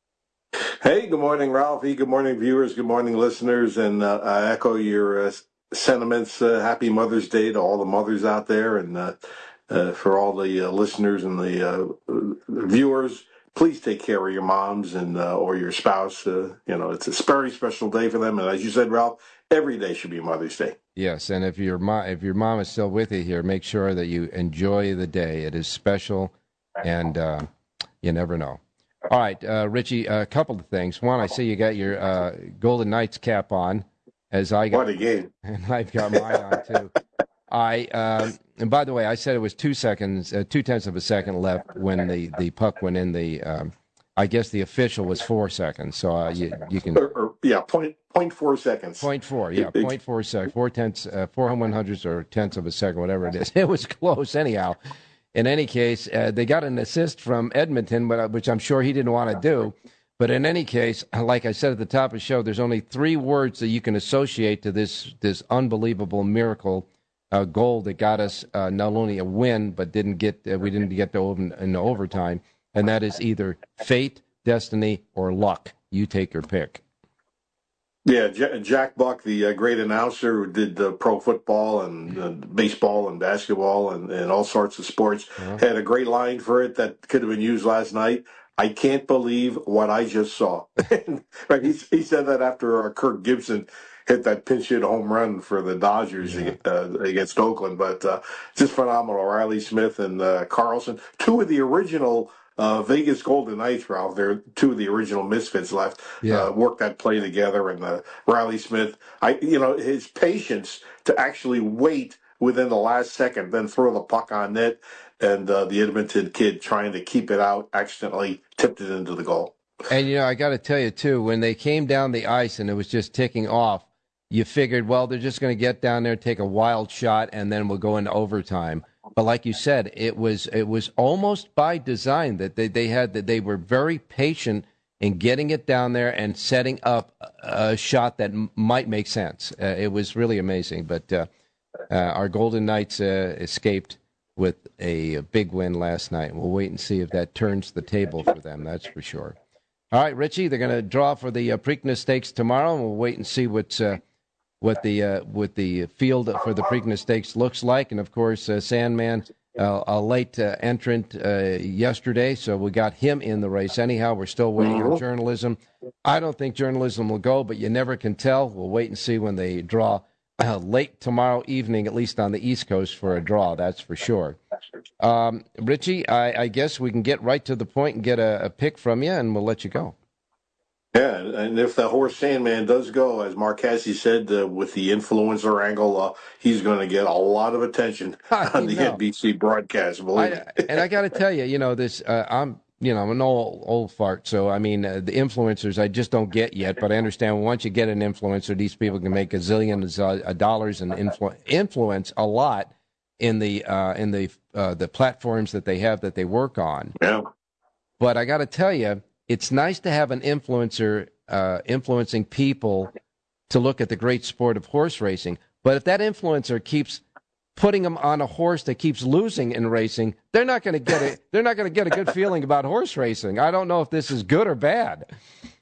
Hey, good morning, Ralphie. Good morning, viewers. Good morning, listeners. And uh, I echo your uh, sentiments. Uh, happy Mother's Day to all the mothers out there, and uh, uh, for all the uh, listeners and the uh, viewers. Please take care of your moms and uh, or your spouse. Uh, you know, it's a very special day for them. And as you said, Ralph, every day should be Mother's Day. Yes, and if your mom, if your mom is still with you here, make sure that you enjoy the day. It is special, and uh, you never know. All right, uh, Richie, a couple of things. One, I see you got your uh, Golden Knights cap on, as I got. What a game! And I've got mine on too. I uh, and by the way, I said it was two seconds, uh, two tenths of a second left when the, the puck went in the. Um, I guess the official was four seconds, so uh, you you can. Or, or, yeah, point point four seconds. Point four, yeah, point four sec, four tenths, uh, four one hundredths or tenths of a second, whatever it is. It was close, anyhow. In any case, uh, they got an assist from Edmonton, but which I'm sure he didn't want to do. But in any case, like I said at the top of the show, there's only three words that you can associate to this this unbelievable miracle. Uh, goal that got us uh, not only a win, but didn't get uh, we didn't get to over, in overtime, and that is either fate, destiny, or luck. You take your pick. Yeah, J- Jack Buck, the uh, great announcer who did uh, pro football and uh, baseball and basketball and, and all sorts of sports, uh-huh. had a great line for it that could have been used last night. I can't believe what I just saw. Right? He, he said that after uh, Kirk Gibson hit that pinch hit home run for the Dodgers yeah. uh, against Oakland. But uh, just phenomenal. Riley Smith and uh, Carlson, two of the original uh, Vegas Golden Knights, Ralph. They're two of the original misfits left. Yeah. Uh, worked that play together. And uh, Riley Smith, I you know, his patience to actually wait within the last second, then throw the puck on net. And uh, the Edmonton kid trying to keep it out accidentally tipped it into the goal. And, you know, I got to tell you, too, when they came down the ice and it was just ticking off, you figured, well, they're just going to get down there, take a wild shot, and then we'll go into overtime. But like you said, it was it was almost by design that they, they had that they were very patient in getting it down there and setting up a shot that m- might make sense. Uh, it was really amazing. But uh, uh, our Golden Knights uh, escaped with a, a big win last night. We'll wait and see if that turns the table for them, that's for sure. All right, Richie, they're going to draw for the uh, Preakness Stakes tomorrow, and we'll wait and see what's, uh, what the uh, what the field for the Preakness Stakes looks like. And, of course, uh, Sandman, uh, a late uh, entrant uh, yesterday, so we got him in the race. Anyhow, we're still waiting on journalism. I don't think journalism will go, but you never can tell. We'll wait and see when they draw. Uh, late tomorrow evening, at least on the East Coast, for a draw, that's for sure. Um, Richie, I, I guess we can get right to the point and get a, a pick from you, and we'll let you go. Yeah, and if the horse Sandman does go, as Mark Cassie said, uh, with the influencer angle, uh, he's going to get a lot of attention on the N B C broadcast. Believe I, and I got to tell you, you know, this. Uh, I'm. You know, I'm an old, old fart, so, I mean, uh, the influencers I just don't get yet, but I understand once you get an influencer, these people can make a zillion uh, dollars and influ- influence a lot in the uh, in the uh, the platforms that they have that they work on. Yeah. But I got to tell you, it's nice to have an influencer uh, influencing people to look at the great sport of horse racing, but if that influencer keeps putting them on a horse that keeps losing in racing, they're not going to get it. They're not going to get a good feeling about horse racing. I don't know if this is good or bad.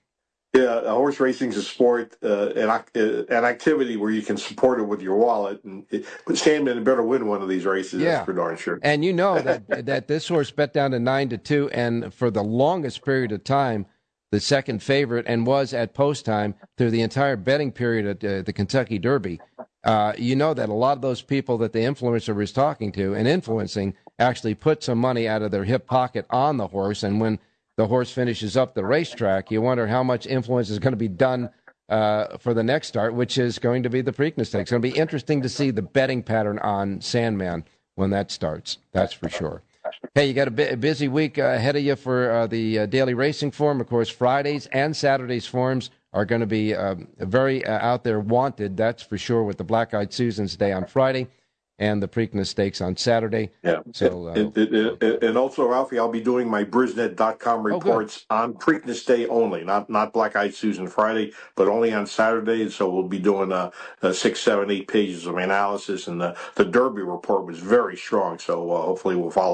Yeah, horse racing is a sport, uh, an, uh, an activity where you can support it with your wallet. And it, but Sandman better win one of these races, yeah. That's for darn sure. And you know that that this horse bet down to nine to two, and for the longest period of time, the second favorite, and was at post time through the entire betting period at uh, the Kentucky Derby. Uh, you know that a lot of those people that the influencer was talking to and influencing actually put some money out of their hip pocket on the horse. And when the horse finishes up the racetrack, you wonder how much influence is going to be done uh, for the next start, which is going to be the Preakness Stakes. It's going to be interesting to see the betting pattern on Sandman when that starts. That's for sure. Hey, you got a, bu- a busy week uh, ahead of you for uh, the uh, Daily Racing Form. Of course, Fridays and Saturdays forms are going to be uh, very uh, out there wanted, that's for sure, with the Black Eyed Susans Day on Friday and the Preakness Stakes on Saturday. Yeah. So, uh, and, and, and also, Ralphie, I'll be doing my Brisnet dot com reports oh, on Preakness Day only, not not Black Eyed Susan Friday, but only on Saturday. And so we'll be doing uh, uh, six, seven, eight pages of analysis. And the, the Derby report was very strong, so uh, hopefully we'll follow up.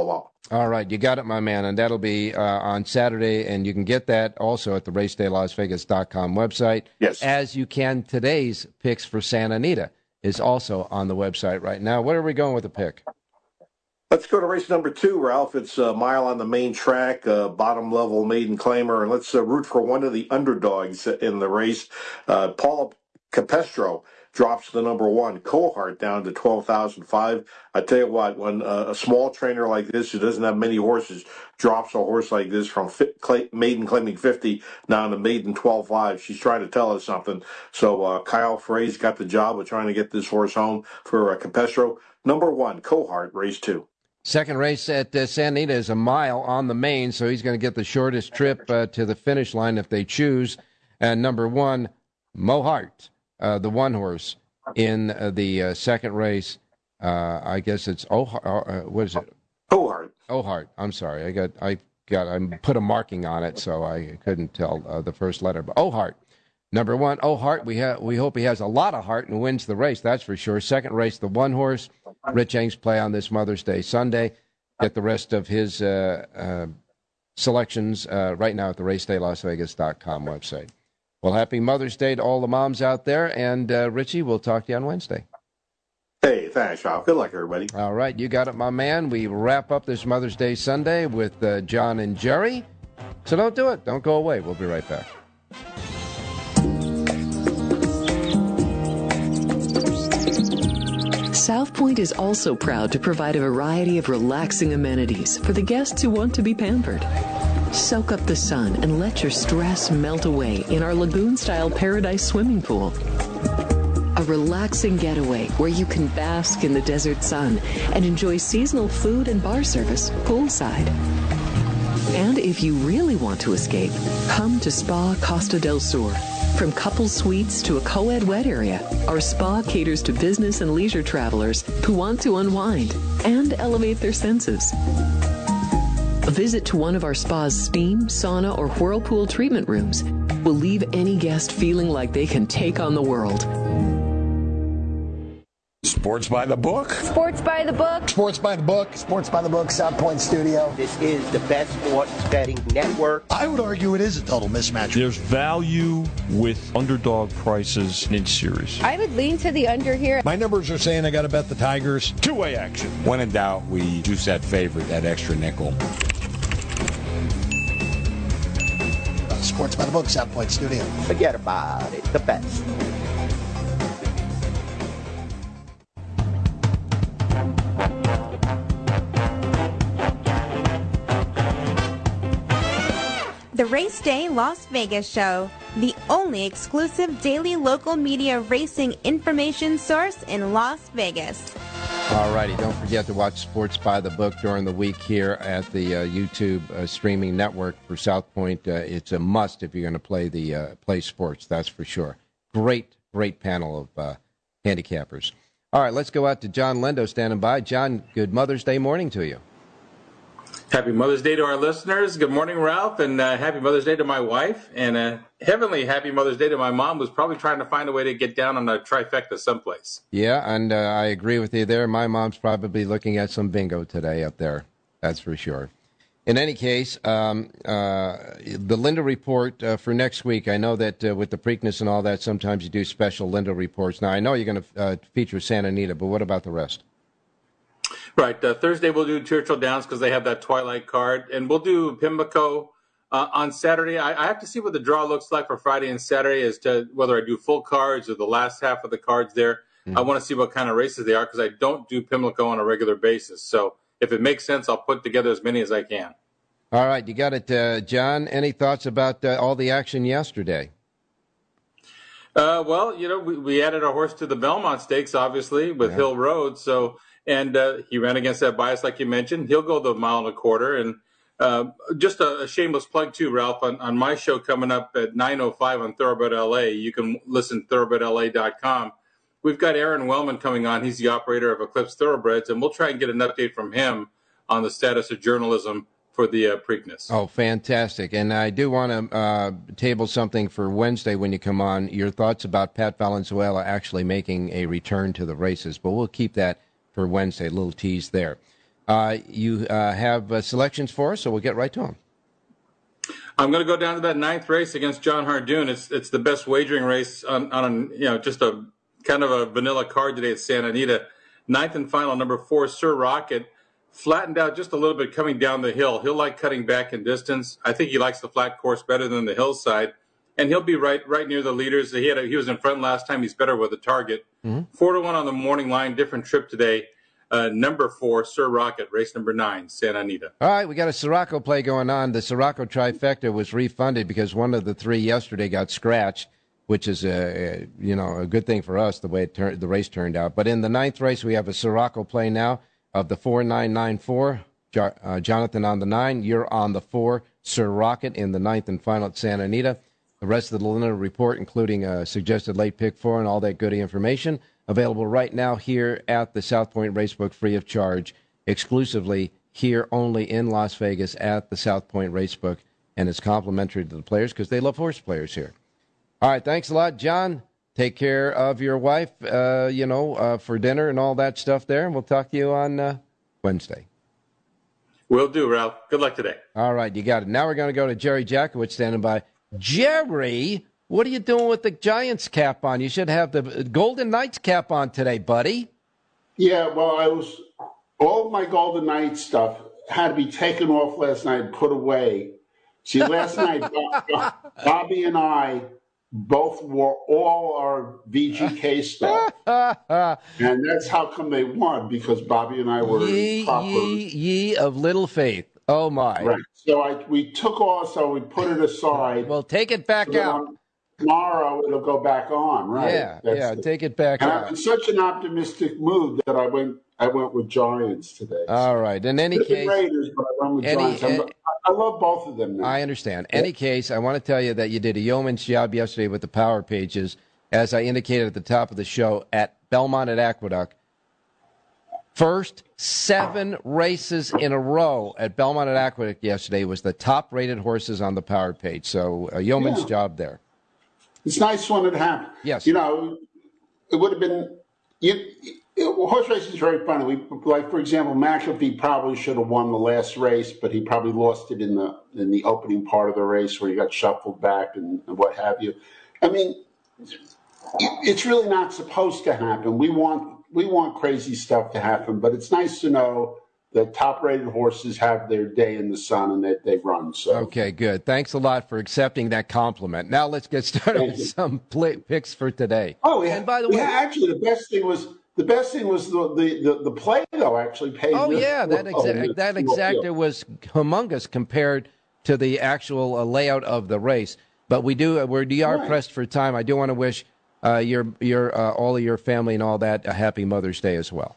All right, you got it, my man, and that'll be uh, on Saturday, and you can get that also at the race day las vegas dot com website. Yes. As you can, today's picks for Santa Anita is also on the website right now. Where are we going with the pick? Let's go to race number two, Ralph. It's a mile on the main track, uh, bottom level maiden claimer, and let's uh, root for one of the underdogs in the race. Uh, Paula Capestro drops the number one, Cohart, down to twelve thousand five. I tell you what, when uh, a small trainer like this who doesn't have many horses drops a horse like this from fit, clay, maiden claiming fifty down to maiden twelve five, she's trying to tell us something. So uh, Kyle Frey's got the job of trying to get this horse home for uh, Capestro. Number one, Cohart, race two. Second race at uh, Santa Anita is a mile on the main, so he's going to get the shortest trip uh, to the finish line if they choose. And number one, Mohart, uh, the one horse in uh, the uh, second race. Uh, I guess it's Ohart. Uh, what is it? Ohart. Ohart. I'm sorry. I got I got I put a marking on it, so I couldn't tell uh, the first letter. But Ohart, number one, Ohart. We have we hope he has a lot of heart and wins the race. That's for sure. Second race, the one horse. Rich Eng's play on this Mother's Day Sunday. Get the rest of his uh, uh, selections uh, right now at the race day las vegas dot com website. Well, happy Mother's Day to all the moms out there. And, uh, Richie, we'll talk to you on Wednesday. Hey, thanks, Ralph. Good luck, everybody. All right, you got it, my man. We wrap up this Mother's Day Sunday with uh, John and Jerry. So don't do it. Don't go away. We'll be right back. South Point is also proud to provide a variety of relaxing amenities for the guests who want to be pampered. Soak up the sun and let your stress melt away in our lagoon-style paradise swimming pool. A relaxing getaway where you can bask in the desert sun and enjoy seasonal food and bar service poolside. And if you really want to escape, come to Spa Costa del Sur. From couple suites to a co-ed wet area, our spa caters to business and leisure travelers who want to unwind and elevate their senses. A visit to one of our spa's steam, sauna, or whirlpool treatment rooms will leave any guest feeling like they can take on the world. Sports by the book. Sports by the book. Sports by the book. Sports by the book, South Point Studio. This is the best sports betting network. I would argue it is a total mismatch. There's value with underdog prices in series. I would lean to the under here. My numbers are saying I got to bet the Tigers. Two-way action. When in doubt, we juice that favorite, that extra nickel. Sports by the book, South Point Studio. Forget about it. The best. The Race Day Las Vegas Show, the only exclusive daily local media racing information source in Las Vegas. All righty, don't forget to watch Sports by the Book during the week here at the uh, YouTube uh, streaming network for South Point. Uh, it's a must if you're going to play the uh, play sports, that's for sure. Great, great panel of uh, handicappers. All right, let's go out to John Lendo standing by. John, good Mother's Day morning to you. Happy Mother's Day to our listeners. Good morning, Ralph, and uh, happy Mother's Day to my wife, and a heavenly happy Mother's Day to my mom, who's probably trying to find a way to get down on a trifecta someplace. Yeah, and uh, I agree with you there. My mom's probably looking at some bingo today up there. That's for sure. In any case, um, uh, the Linda Report uh, for next week, I know that uh, with the Preakness and all that, sometimes you do special Linda Reports. Now, I know you're going to uh, feature Santa Anita, but what about the rest? Right. Uh, Thursday we'll do Churchill Downs because they have that Twilight card. And we'll do Pimlico uh, on Saturday. I, I have to see what the draw looks like for Friday and Saturday as to whether I do full cards or the last half of the cards there. Mm-hmm. I want to see what kind of races they are because I don't do Pimlico on a regular basis. So if it makes sense, I'll put together as many as I can. All right. You got it, uh, John. Any thoughts about uh, all the action yesterday? Uh, well, you know, we, we added a horse to the Belmont Stakes, obviously, with yeah. Hill Road. So... And uh, he ran against that bias, like you mentioned. He'll go the mile and a quarter. And uh, just a, a shameless plug, too, Ralph, on, on my show coming up at nine oh five on Thoroughbred L A. You can listen to thoroughbred L A dot com. We've got Aaron Wellman coming on. He's the operator of Eclipse Thoroughbreds, and we'll try and get an update from him on the status of journalism for the uh, Preakness. Oh, fantastic. And I do want to uh, table something for Wednesday when you come on, your thoughts about Pat Valenzuela actually making a return to the races. But we'll keep that for Wednesday, a little tease there. Uh, you uh, have uh, selections for us, so we'll get right to them. I'm going to go down to that ninth race against John Hardoon. It's it's the best wagering race on, on you know just a kind of a vanilla card today at Santa Anita. Ninth and final, number four, Sir Rocket, flattened out just a little bit coming down the hill. He'll like cutting back in distance. I think he likes the flat course better than the hillside, and he'll be right right near the leaders. He had a, he was in front last time. He's better with the target. Mm-hmm. Four to one on the morning line. Different trip today. Uh, number four, Sir Rocket, race number nine, Santa Anita. All right, we got a Sirocco play going on. The Sirocco trifecta was refunded because one of the three yesterday got scratched, which is a, a you know a good thing for us the way it tur- the race turned out. But in the ninth race, we have a Sirocco play now of the four nine nine four. Jo- uh, Jonathan on the nine, you're on the four, Sir Rocket in the ninth and final at Santa Anita. The rest of the Lynette report, including a suggested late pick four and all that goody information, available right now here at the South Point Racebook free of charge, exclusively here only in Las Vegas at the South Point Racebook, and it's complimentary to the players because they love horse players here. All right, thanks a lot, John. Take care of your wife, uh, you know, uh, for dinner and all that stuff there, and we'll talk to you on uh, Wednesday. Will do, Ralph. Good luck today. All right, you got it. Now we're going to go to Jerry Jackowitz standing by. Jerry, what are you doing with the Giants cap on? You should have the Golden Knights cap on today, buddy. Yeah, well, I was all of my Golden Knights stuff had to be taken off last night and put away. See, last night, Bobby and I both wore all our V G K stuff. And that's how come they won, because Bobby and I were ye, proper. Ye, ye of little faith. Oh, my. Right. So I, we took off, so we put it aside. Well, take it back so out. Tomorrow it'll go back on, right? Yeah, That's yeah, the, take it back and out. I'm in such an optimistic mood that I went I went with Giants today. All right. In any case, Raiders, but I went with any, Giants. I'm, I love both of them now. I understand. In any case, I want to tell you that you did a yeoman's job yesterday with the power pages, as I indicated at the top of the show, at Belmont at Aqueduct. First seven races in a row at Belmont at Aqueduct yesterday was the top-rated horses on the power page. So a yeoman's yeah. job there. It's nice when it happened. Yes. You know, it would have been you, it, horse racing is very funny. We, like, for example, McAfee probably should have won the last race, but he probably lost it in the in the opening part of the race where he got shuffled back and, and what have you. I mean, it's really not supposed to happen. We want we want crazy stuff to happen, but it's nice to know that top-rated horses have their day in the sun and that they run. So okay, good. Thanks a lot for accepting that compliment. Now let's get started Thank with you. some play, picks for today. Oh, yeah. And by the way, yeah, actually, the best thing was the best thing was the the, the, the play though. Actually, paid. Oh the, yeah, that exa- oh, that exacta was humongous compared to the actual uh, layout of the race. But we do uh, we're we are right. pressed for time. I do want to wish uh, your your uh, all of your family and all that a happy Mother's Day as well.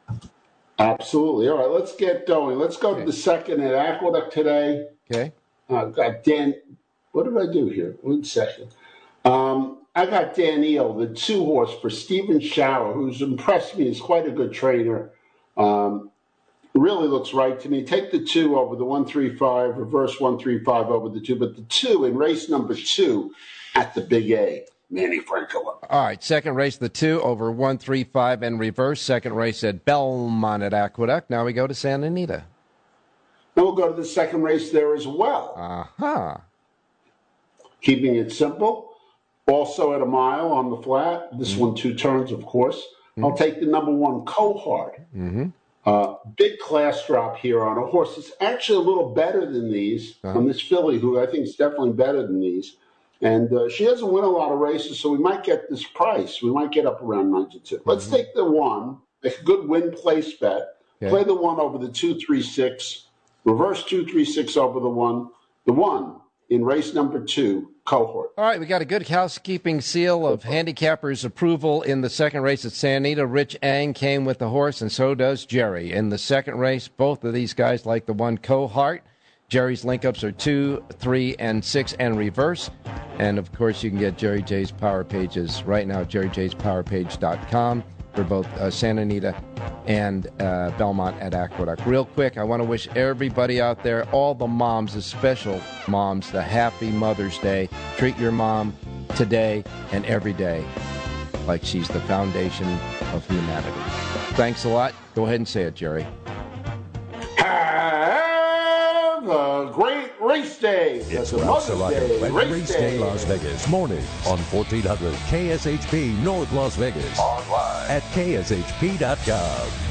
Absolutely. All right, let's get going. Let's go okay. to the second at Aqueduct today. Okay. Uh, got Dan. What did I do here? One second. Um, I got Daniel, the two horse for Stephen Shower, who's impressed me. He's quite a good trainer. Um, really looks right to me. Take the two over the one three five, reverse one three five over the two, but the two in race number two at the Big A. Manny Francola. All right, second race, the two over one three five and reverse. Second race at Belmont at Aqueduct. Now we go to Santa Anita. Then we'll go to the second race there as well. Uh-huh. Keeping it simple. Also at a mile on the flat. This mm-hmm. one, two turns, of course. Mm-hmm. I'll take the number one, Cohart. Mm-hmm. Uh, big class drop here on a horse that's actually a little better than these. Uh-huh. On this filly, who I think is definitely better than these. And uh, she doesn't win a lot of races, so we might get this price. We might get up around ninety-two. Mm-hmm. Let's take the one, a good win place bet. Okay. Play the one over the two three six, reverse two three six over the one. The one in race number two, Cohort. All right, we got a good housekeeping seal of handicappers' approval in the second race at Santa Anita. Rich Ang came with the horse, and so does Jerry. In the second race, both of these guys like the one, Cohort. Jerry's link-ups are two, three, and six, and reverse. And, of course, you can get Jerry J's Power Pages right now at jerry jays power page dot com for both uh, Santa Anita and uh, Belmont at Aqueduct. Real quick, I want to wish everybody out there, all the moms, the special moms, the happy Mother's Day. Treat your mom today and every day like she's the foundation of humanity. Thanks a lot. Go ahead and say it, Jerry. Race Day. It's That's a Ralph Mother's Saraco Day. at Race, Race Day. Day Las Vegas. Morning on fourteen hundred K S H P North Las Vegas. Online at K S H P dot com.